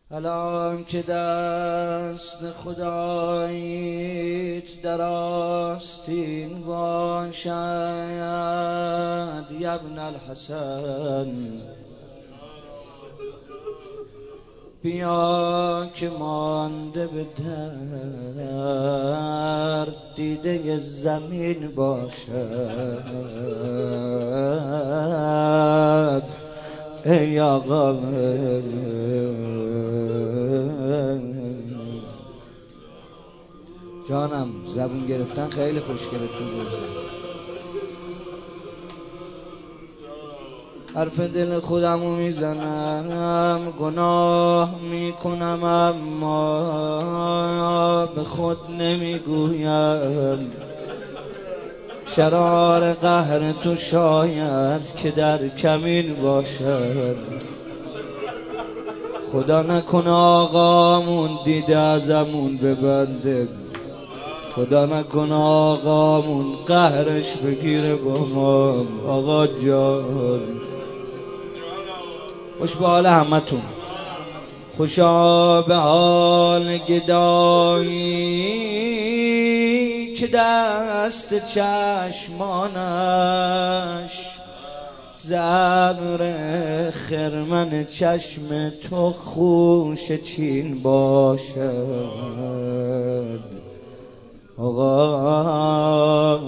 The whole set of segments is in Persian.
الان که دست خداییت در آستین باشد ابن الحسن، بیا که مانده به درد دیده زمین باشد. ای آقا جانم، زبون گرفتن خیلی خوشگله تو روزه. حرف دل خودمو میزنم، گناه میکنم اما به خود نمیگویم. شرار قهر تو شاید که در کمین باشد. خدا نکنه آقامون دیده ازمون ببنده، خدا نکنه آقامون قهرش بگیره با ما. آقا جان خوش به حال همتون، خوشا به حال گدایی که دست چشمانش زبر خرمن چشم تو خوش چین باشد. آقا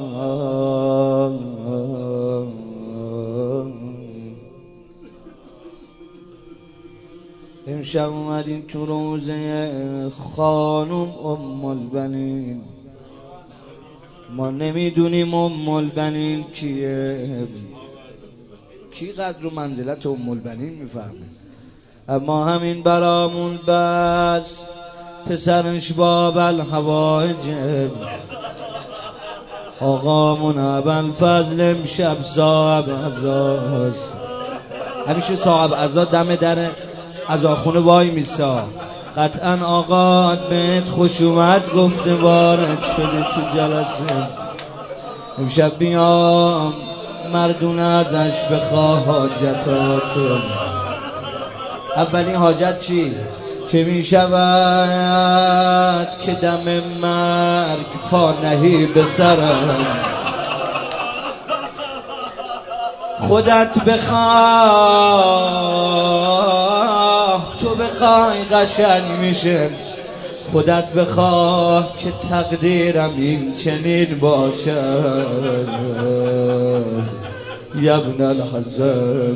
امشب اومدیم تو روزه خانم ام البنین. ما نمیدونیم ام البنین کیه، کی قدر و منزلت ام البنین میفهمه، اما همین برامون بس پسرش باب الحوائج آقامون ابوالفضل امشب صاحب عزاست. همیشه صاحب عزا دم در عزاخونه وای میسا. قطعا آقا بهت خوش اومد گفته وارد شده تو جلسه. امشب بیام مردونه ازش بخواه حاجتاتون. اولین حاجت چی؟ که می شود که دم مرگ پا نهی به سرم، خودت بخواه تو بخوای قشنگ میشه، خودت بخواه که تقدیرم این چنین باشد. ابن الحسن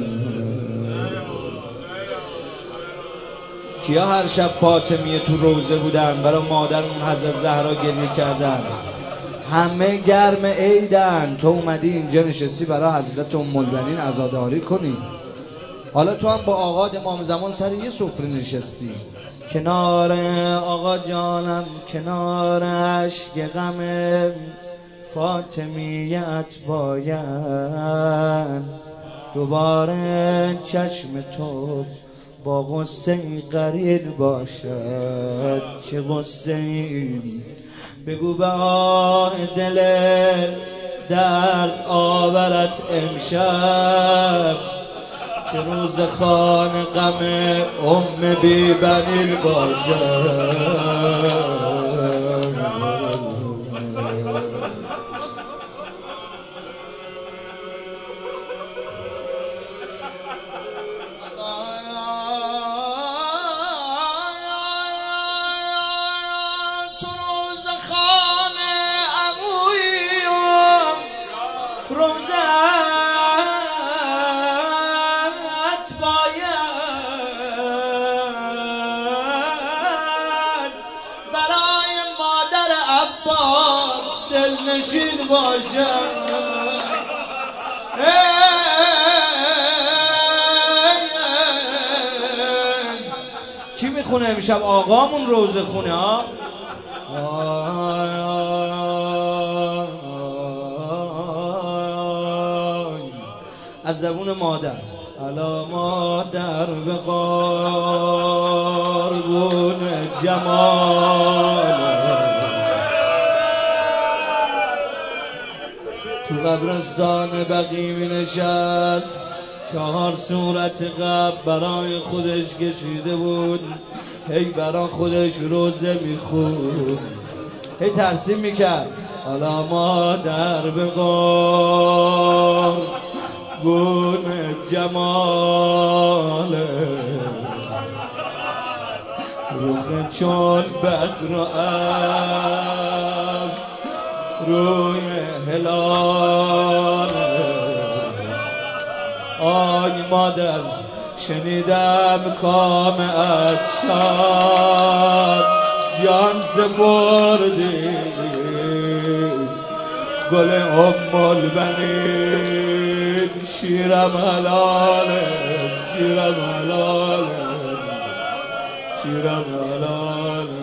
کیا هر شب فاطمیه تو روزه بودن برای مادرمون حضرت زهرا گریه کردن؟ همه گرم عیدن، تو اومدی اینجا نشستی برای حضرت ام البنین عزاداری کنی. حالا تو هم با آقا امام زمان سر یه سفره نشستی کنار آقا جانم، کنار اشک غم فاطمیت باید دوباره چشم تو با غصه قریر باشد. چه غصه ای بگو به آه دل درد آورت امشب، چه روز خان غم ام بی بنین باشد. روزت باید برای مادر عباس دلنشین باشد. چی میخونه امشب آقامون روزه خونه ها؟ از زبون مادر. الا مادر به قربون جمال، تو قبرستان بقیع می نشست 4 صورت قبل برای خودش کشیده بود، هی برای خودش روزه میخون، هی ترسیم میکرد حالا مادر بگار گونه جماله، روخ چون بدر و اب روی هلاله. آی مادر شنیدم کامت شد جان سپردی، گل البنین شیرم حلاله، شیرم حلاله، شیرم حلاله.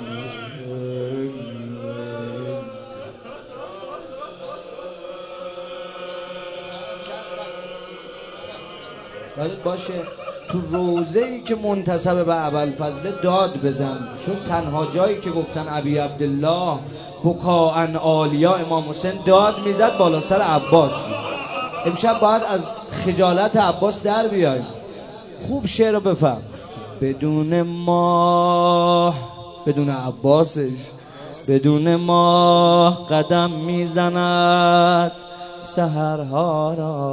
یادت باشه تو روزه ای که منتسب به ابوالفضل داد بزن، چون تنها جایی که گفتن ابی عبدالله بکاء عالیا امام حسین داد میزد بالا سر عباس. امشب باید از خجالت عباس در بیایم. خوب شعر رو بفهم. بدون ماه، بدون عباسش، بدون ماه قدم میزند سحرها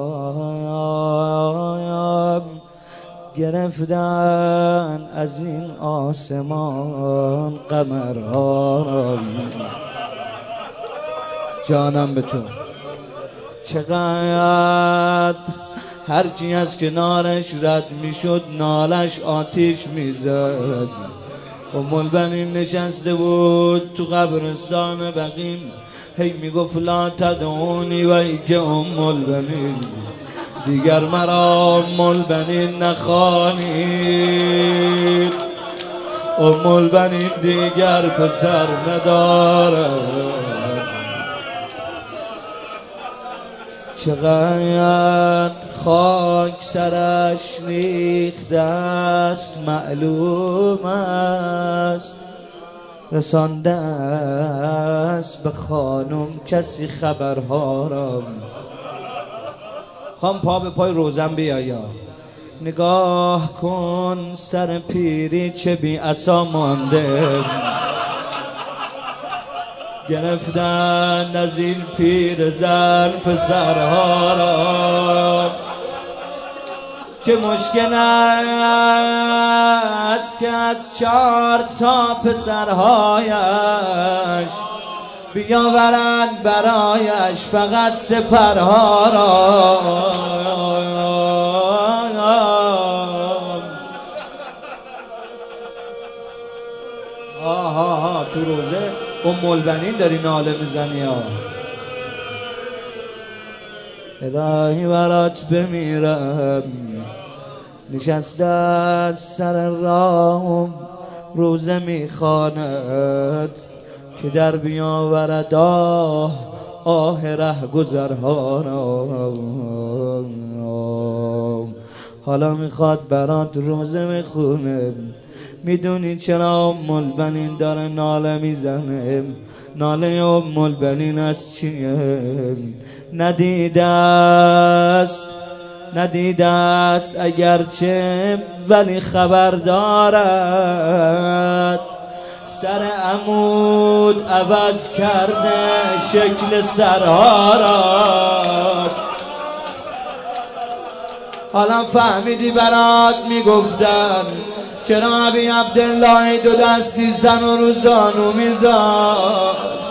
را، گرفتن از این آسمان قمرها را. جانم به تو چقدر هرچی از کنارش رد میشد نالش آتیش میزد. البنین نشسته بود تو قبرستان بقیم، هی میگفت لا تدعونی و ای که البنین، دیگر مرا البنین نخوانید، البنین دیگر پسر ندارد. چقدر خاک سرش ریخته است معلوم است، رسانده است به خانم کسی خبرها را. خواهم پا به پای روزن بیایا، نگاه کن سر پیری چه بی عصا مانده، گرفتن از این پیر زن پسرها را. چه مشکل است که از 4 تا پسرهایش بیاورند برایش فقط سپرها را. آها تو روزه البنین داری ناله میزنی ها. الهی برات بمیرم، نشسته سر راهم روزه میخواند که در بیاورد آه ره گذرها را. حالا میخواد برات روزه میخونه. میدونی چرا البنین داره ناله میزنه؟ ناله البنین از چیه؟ ندیده است اگرچه ولی خبر دارد، سر عمود عوض کرده شکل سرها را. حالا فهمیدی برات میگفتن چرا ابی عبدالله 2 دستی زن و رو زانو میذاشت.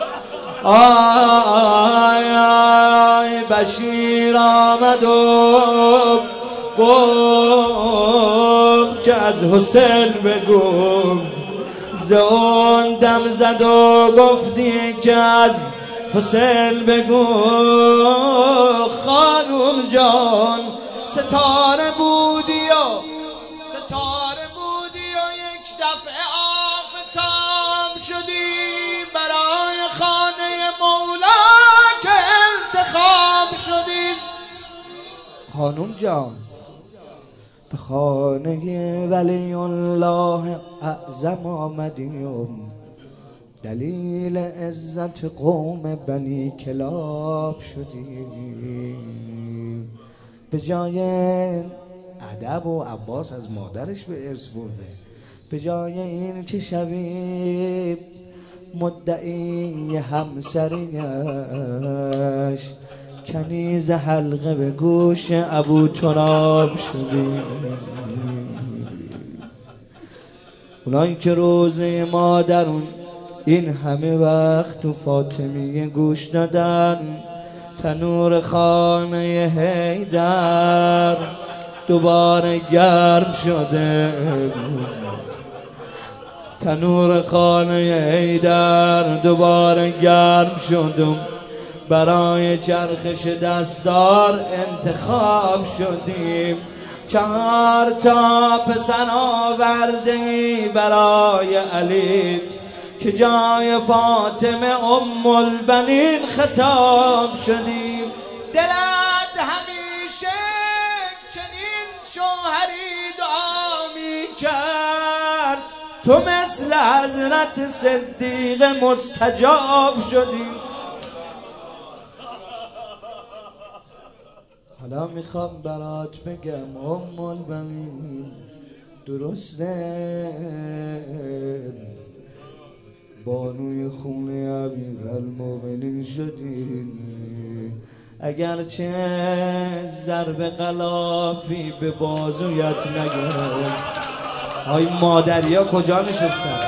آی آی بشیر آمد و گفت که از حسین بگو، ز اون دم زد و گفتی که از حسین بگو. خانوم جان ستاره بودی و یک دفعه آفتاب شدی برای خانه مولا که انتخاب شدی. خانوم جان به خانه ولی الله اعظم آمدیم، دلیل عزت قوم بنی کلاب شدیم. به جای ادب و عباس از مادرش به ارث برده، به جای این که شوی مدعی همسریش کنیز حلقه به گوش ابو تراب شدی. اونایی که روزه مادرون این همه وقت تو فاطمیه گوش دادن، تنور خانه حیدر دوباره گرم شده، تنور خانه حیدر دوباره گرم شدم، برای چرخش دستار انتخاب شدیم، 4 تا پسر آورده برای علی که جای فاطمه ام البنین خطاب شدیم. دلت همیشه چنین شوهری دعا می کرد، تو مثل حضرت صدیق مستجاب شدی. حالا میخوام برات بگم ام البنین درسته بانوی خونه امیرالمومنین شدین، اگرچه ضرب غلافی به بازویت نگرفت. های مادریا کجا نشستن؟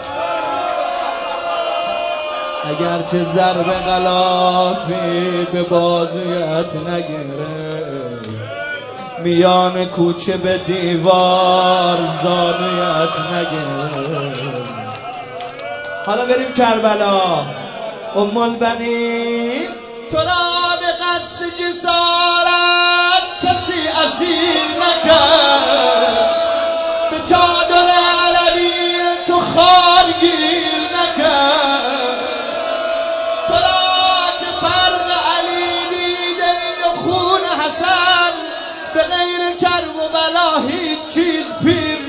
اگرچه ضرب غلافی به بازویت نگرفت، میان کوچه به دیوار زانویت نگرفت. حالا بریم کربلا. ام البنین تو را به قصد جسارت کسی اسیر نکرد، به چادر علوی تو خارگیر نکرد، تو را که فرق علی دیده و خون حسن به غیر کرب و بلا هیچ چیز پیر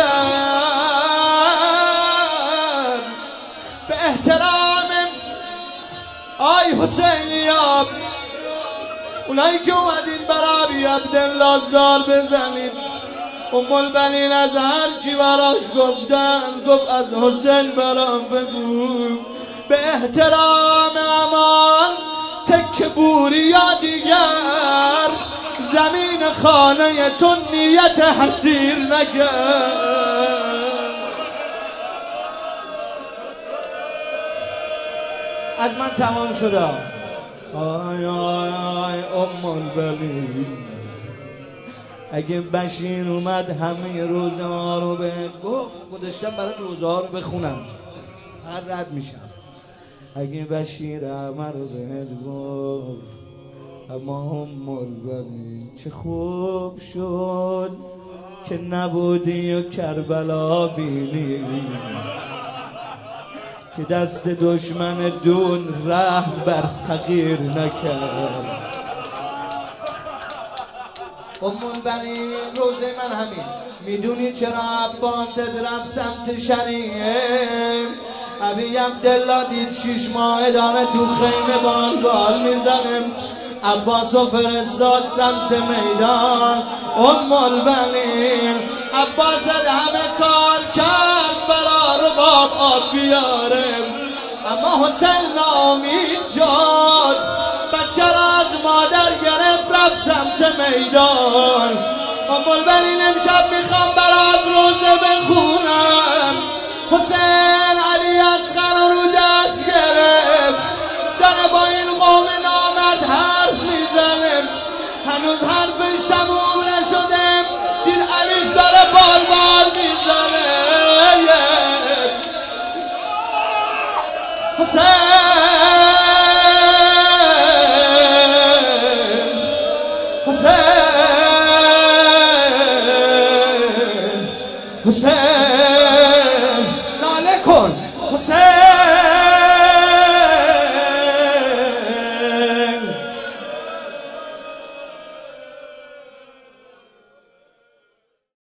نکرد. به احترام آی حسینیاب، اونایی که اومدین برای عبدالله زار بزنید، ام البنین از هر کی براش گفتن گفت از حسین برام بگو. به احترام امان تک بوری یا دیگر زمین خانه تو نیت حسیر نکرد. از من تمام شده. آی آی آی ام البنین، اگه بشیر اومد همه روزه ها رو بهت گفت، گذاشتم برای روزه ها رو بخونم هر رد میشم. اگه بشیر همه رو بهت گفت، اما ام البنین چه خوب شد که نبودی و کربلا بینی، که دست دشمن دون رحم بر صغیر نکرد. ام البنین روزه من همین. میدونی چرا عباس رفت سمت شریعه؟ ابی عبدالله دید 6 ماه داره تو خیمه بال میزنه، عباسو فرستاد سمت میدان. ام البنین عباس همه کار کرد برا رباب آب بیاره، اما حسین ناامید شد، بچه را از مادر گرفت رفت سمت میدان. ام البنین امشب میخوام برات روزه بخونم. حسین علی اصغر رو دست گرفت، داره با این قوم نامرد حرف میزنه، هنوز حرفش تموم نشده، دید علیش داره بال میزنه. حسین ناله کن حسین.